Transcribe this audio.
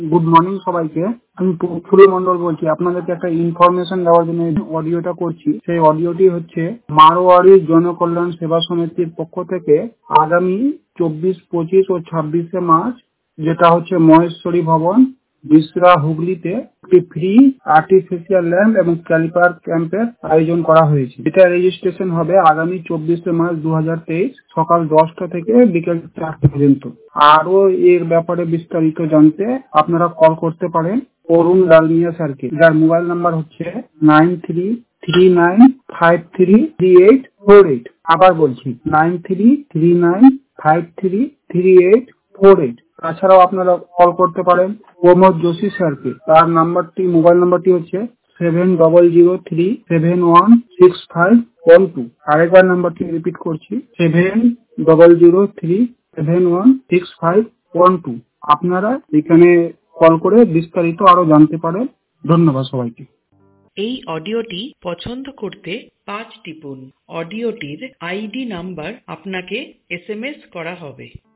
Good morning সবাইকে। আমি প্রফুল্ল মন্ডল বলছি। আপনাদেরকে একটা ইনফরমেশন দেওয়ার জন্য অডিওটা করছি। সেই অডিওটি হচ্ছে মারোয়াড়ি জনকল্যাণ সেবা সমিতির পক্ষ থেকে আগামী 24, 25 ও 26শে মার্চ, যেটা হচ্ছে মহেশ্বরী ভবন, বিসরা, হুগলিতে একটি ফ্রি আর্টিফিশিয়াল ল্যাম্প এবং ক্যালিপার ক্যাম্পের আয়োজন করা হয়েছে। এটা রেজিস্ট্রেশন হবে আগামী 24শে মার্চ 2023 সকাল 10টা থেকে বিকেল 4টা পর্যন্ত। আরো এর ব্যাপারে বিস্তারিত জানতে আপনারা কল করতে পারেন অরুণ ডালমিয়া স্যারকে, যার মোবাইল নাম্বার হচ্ছে 9339533848। আবার বলছি 9339533848। তাছাড়াও আপনারা কল করতে পারেন প্রমোদ যোশী স্যারকে। তার মোবাইল নাম্বারটি হচ্ছে 7003716512। আরেকবার নাম্বারটি রিপিট করছি, 7003716512। আপনারা এখানে কল করে বিস্তারিত আরো জানতে পারেন। ধন্যবাদ সবাইকে। এই অডিওটি পছন্দ করতে 5 টিপুন। অডিওটির আইডি নাম্বার আপনাকে SMS করা হবে।